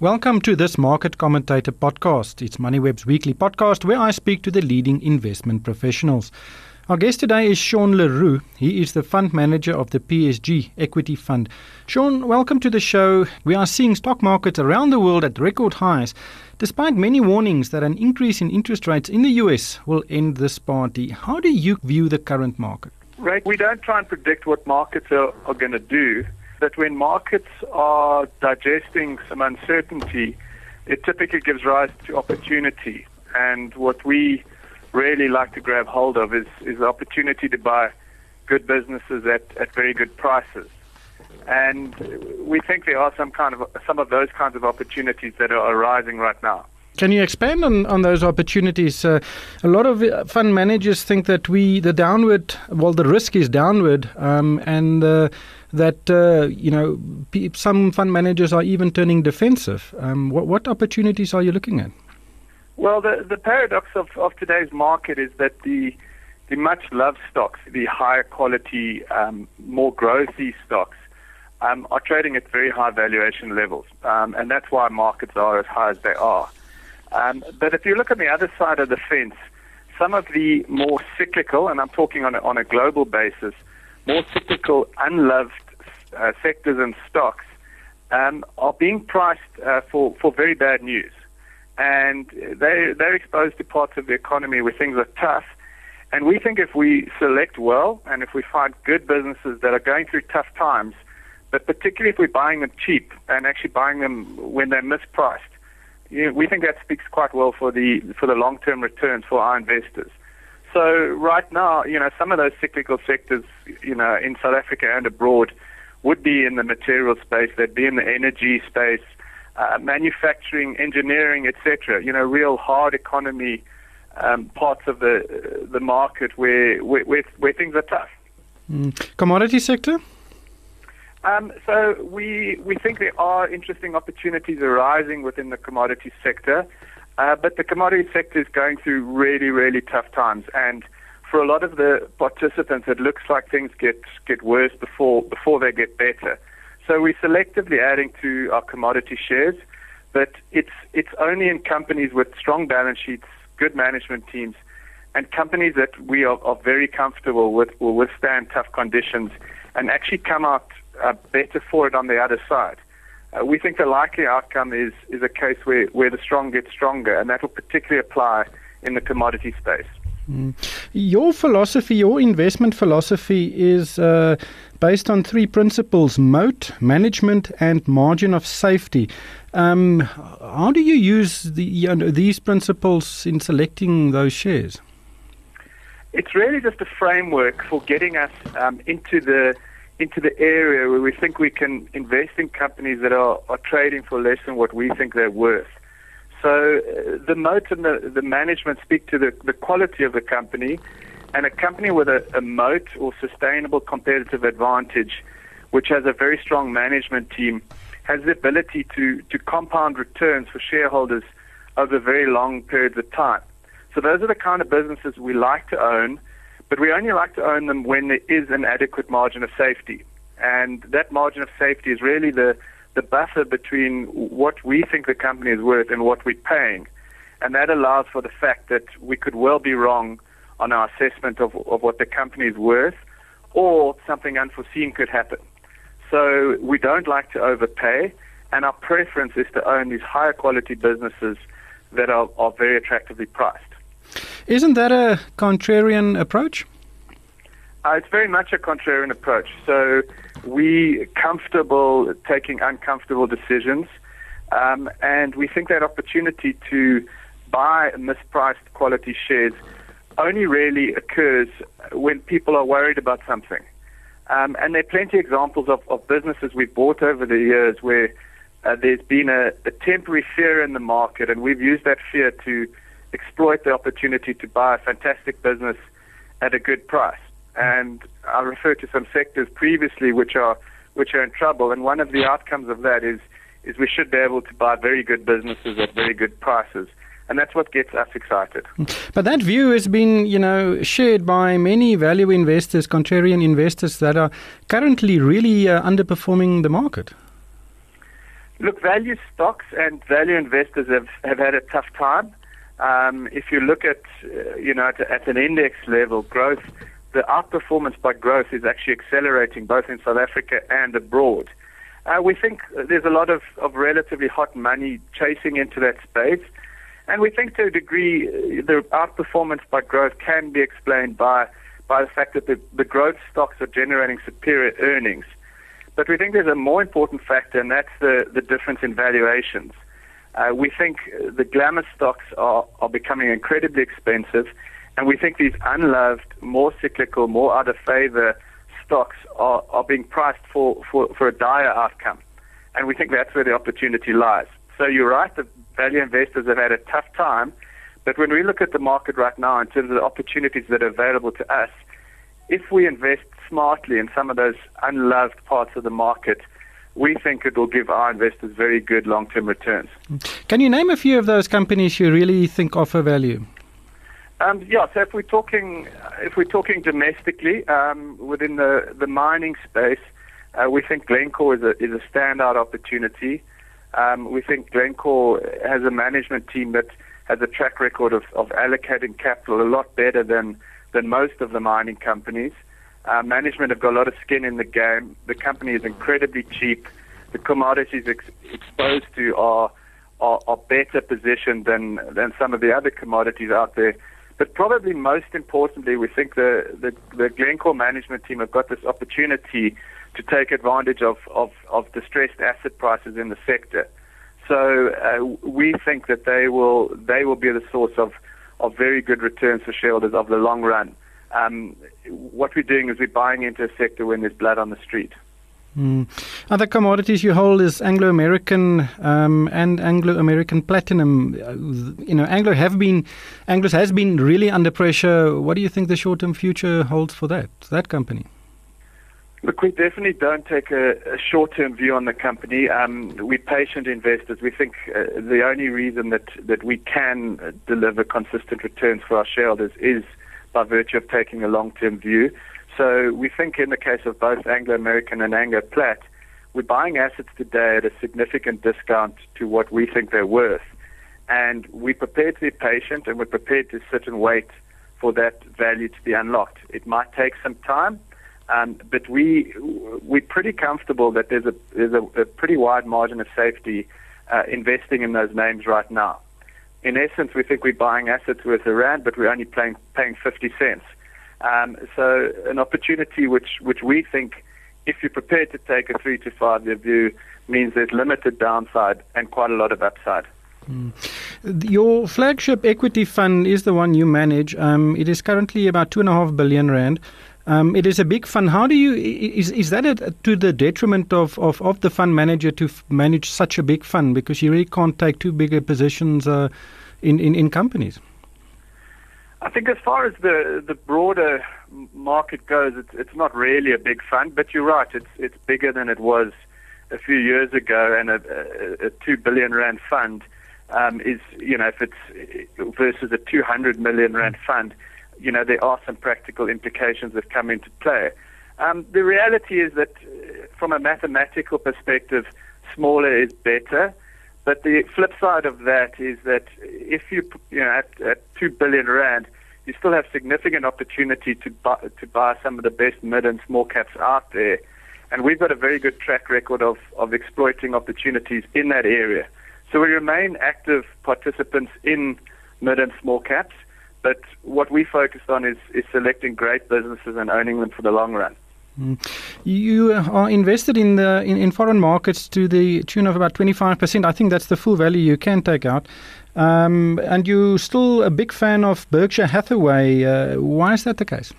Welcome to this Market Commentator podcast. It's MoneyWeb's weekly podcast where I speak to the leading investment professionals. Our guest today is Sean Leroux. He is the fund manager of the PSG Equity Fund. Sean, welcome to the show. We are seeing stock markets around the world at record highs, despite many warnings that an increase in interest rates in the US will end this party. How do you view the current market? Right, we don't try and predict what markets are going to do. That when markets are digesting some uncertainty, it typically gives rise to opportunity. And what we really like to grab hold of is the opportunity to buy good businesses at very good prices. And we think there are some of those kinds of opportunities that are arising right now. Can you expand on those opportunities? A lot of fund managers think that the risk is downward, some fund managers are even turning defensive. What opportunities are you looking at? Well, the paradox of today's market is that the much loved stocks, the higher quality, more growthy stocks, are trading at very high valuation levels, and that's why markets are as high as they are. But if you look on the other side of the fence, some of the more cyclical, and I'm talking on a global basis, more cyclical, unloved sectors and stocks are being priced for very bad news. And they're exposed to parts of the economy where things are tough. And we think if we select well and if we find good businesses that are going through tough times, but particularly if we're buying them cheap and actually buying them when they're mispriced, we think that speaks quite well for the long-term returns for our investors. So right now, some of those cyclical sectors, in South Africa and abroad would be in the material space, they'd be in the energy space, manufacturing, engineering, etc. Real hard economy parts of the market where things are tough. Commodity sector? So we think there are interesting opportunities arising within the commodity sector, but the commodity sector is going through really, really tough times. And for a lot of the participants, it looks like things get worse before they get better. So we're selectively adding to our commodity shares, but it's only in companies with strong balance sheets, good management teams, and companies that we are very comfortable with will withstand tough conditions and actually come out better for it on the other side. We think the likely outcome is a case where the strong get stronger, and that will particularly apply in the commodity space. Your philosophy, your investment philosophy is based on three principles: moat, management, and margin of safety. How do you use these principles in selecting those shares? It's really just a framework for getting us into the area where we think we can invest in companies that are trading for less than what we think they're worth. So the moat and the management speak to the quality of the company, and a company with a moat or sustainable competitive advantage, which has a very strong management team, has the ability to compound returns for shareholders over very long periods of time. So those are the kind of businesses we like to own, but we only like to own them when there is an adequate margin of safety. And that margin of safety is really the buffer between what we think the company is worth and what we're paying. And that allows for the fact that we could well be wrong on our assessment of what the company is worth, or something unforeseen could happen. So we don't like to overpay, and our preference is to own these higher quality businesses that are very attractively priced. Isn't that a contrarian approach? It's very much a contrarian approach. So we're comfortable taking uncomfortable decisions, and we think that opportunity to buy mispriced quality shares only really occurs when people are worried about something. And there are plenty of examples of businesses we've bought over the years where there's been a temporary fear in the market, and we've used that fear to exploit the opportunity to buy a fantastic business at a good price. And I referred to some sectors previously which are in trouble, and one of the outcomes of that is we should be able to buy very good businesses at very good prices. And that's what gets us excited. But that view has been, shared by many value investors, contrarian investors that are currently really underperforming the market. Look, value stocks and value investors have had a tough time. If you look at, at an index level, growth, the outperformance by growth is actually accelerating both in South Africa and abroad. We think there's a lot of relatively hot money chasing into that space. And we think to a degree the outperformance by growth can be explained by the fact that the growth stocks are generating superior earnings. But we think there's a more important factor, and that's the difference in valuations. We think the glamour stocks are becoming incredibly expensive, and we think these unloved, more cyclical, more out of favor stocks are being priced for a dire outcome. And we think that's where the opportunity lies. So you're right, the value investors have had a tough time, but when we look at the market right now in terms of the opportunities that are available to us, if we invest smartly in some of those unloved parts of the market, we think it will give our investors very good long-term returns. Can you name a few of those companies you really think offer value? So if we're talking domestically within the mining space, we think Glencore is a standout opportunity. We think Glencore has a management team that has a track record of allocating capital a lot better than most of the mining companies. Management have got a lot of skin in the game. The company is incredibly cheap. The commodities exposed to are better positioned than some of the other commodities out there. But probably most importantly, we think the Glencore management team have got this opportunity to take advantage of distressed asset prices in the sector. So we think that they will be the source of very good returns for shareholders of the long run. What we're doing is we're buying into a sector when there's blood on the street. Other commodities you hold is Anglo American and Anglo American Platinum. Anglo has been really under pressure. What do you think the short-term future holds for that company? Look, we definitely don't take a short-term view on the company. We're patient investors. We think the only reason that we can deliver consistent returns for our shareholders is by virtue of taking a long-term view. So we think in the case of both Anglo American and Anglo Plat, we're buying assets today at a significant discount to what we think they're worth. And we're prepared to be patient, and we're prepared to sit and wait for that value to be unlocked. It might take some time, but we're pretty comfortable that there's a pretty wide margin of safety investing in those names right now. In essence, we think we're buying assets worth R1, but we're only paying 50 cents. So an opportunity which we think, if you're prepared to take a 3 to 5 year view, means there's limited downside and quite a lot of upside. Your flagship equity fund is the one you manage. It is currently about 2.5 billion rand. It is a big fund. How do you is that to the detriment of the fund manager to manage such a big fund, because you really can't take too big a positions in companies? I think as far as the broader market goes, it's not really a big fund, but you're right, it's bigger than it was a few years ago, and a 2 billion rand fund is, if it's versus a 200 million rand fund, there are some practical implications that come into play. The reality is that from a mathematical perspective, smaller is better. But the flip side of that is that if at 2 billion rand, you still have significant opportunity to buy some of the best mid and small caps out there. And we've got a very good track record of exploiting opportunities in that area. So we remain active participants in mid and small caps. But what we focused on is selecting great businesses and owning them for the long run. You are invested in foreign markets to the tune of about 25%. I think that's the full value you can take out. And you're still a big fan of Berkshire Hathaway. Why is that the case?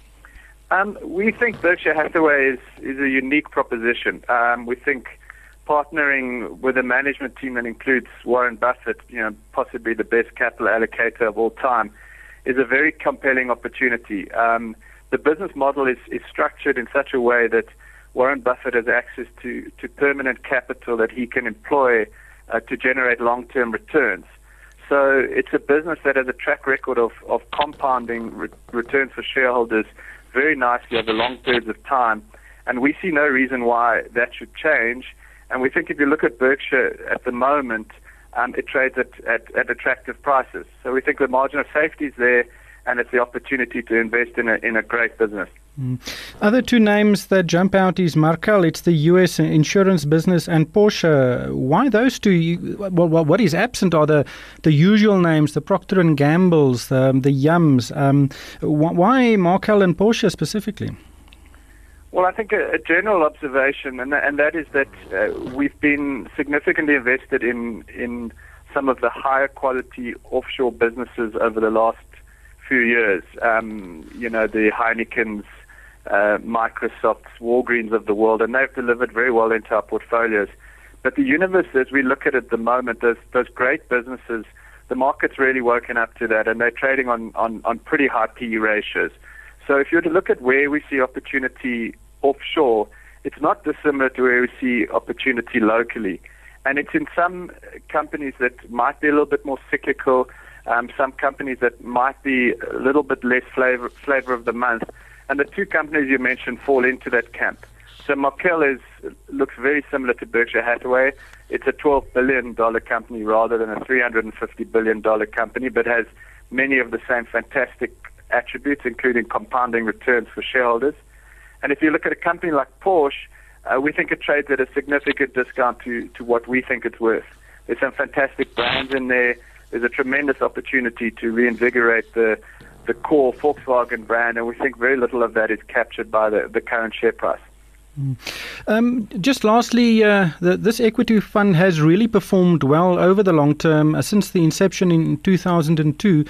We think Berkshire Hathaway is a unique proposition. We think partnering with a management team that includes Warren Buffett, possibly the best capital allocator of all time, is a very compelling opportunity. The business model is structured in such a way that Warren Buffett has access to permanent capital that he can employ to generate long-term returns. So it's a business that has a track record of compounding returns for shareholders very nicely over long periods of time, and we see no reason why that should change. And we think if you look at Berkshire at the moment, it trades at attractive prices. So we think the margin of safety is there, and it's the opportunity to invest in a great business. Other two names that jump out is Markel, it's the US insurance business, and Porsche. Why those two? Well, what is absent are the usual names, the Procter & Gamble's, the Yums. Why Markel and Porsche specifically? Well, I think a general observation, and that is that we've been significantly invested in some of the higher quality offshore businesses over the last few years. The Heineken's, Microsoft's, Walgreens of the world, and they've delivered very well into our portfolios. But the universe, as we look at it at the moment, those great businesses, the market's really woken up to that, and they're trading on pretty high PE ratios. So if you were to look at where we see opportunity offshore, it's not dissimilar to where we see opportunity locally. And it's in some companies that might be a little bit more cyclical, some companies that might be a little bit less flavor of the month. And the two companies you mentioned fall into that camp. So Markel looks very similar to Berkshire Hathaway. It's a $12 billion company rather than a $350 billion company, but has many of the same fantastic attributes, including compounding returns for shareholders. And if you look at a company like Porsche, we think it trades at a significant discount to what we think it's worth. There's some fantastic brands in there. There's a tremendous opportunity to reinvigorate the core Volkswagen brand, and we think very little of that is captured by the current share price. Just lastly, this equity fund has really performed well over the long term since the inception in 2002.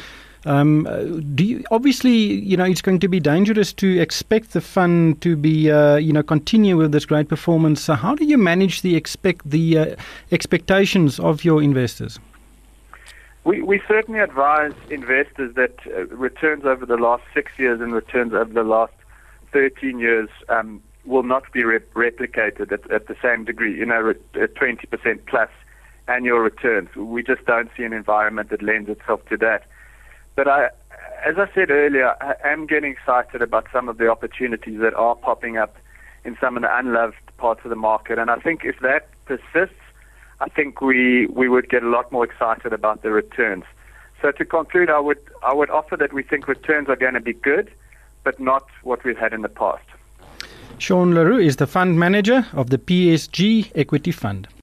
Obviously, it's going to be dangerous to expect the fund to be, continue with this great performance. So how do you manage the expectations of your investors? We certainly advise investors that returns over the last 6 years and returns over the last 13 years will not be replicated at the same degree, 20% plus annual returns. We just don't see an environment that lends itself to that. But as I said earlier, I am getting excited about some of the opportunities that are popping up in some of the unloved parts of the market. And I think if that persists, I think we would get a lot more excited about the returns. So to conclude, I would offer that we think returns are going to be good, but not what we've had in the past. Sean Le Roux is the fund manager of the PSG Equity Fund.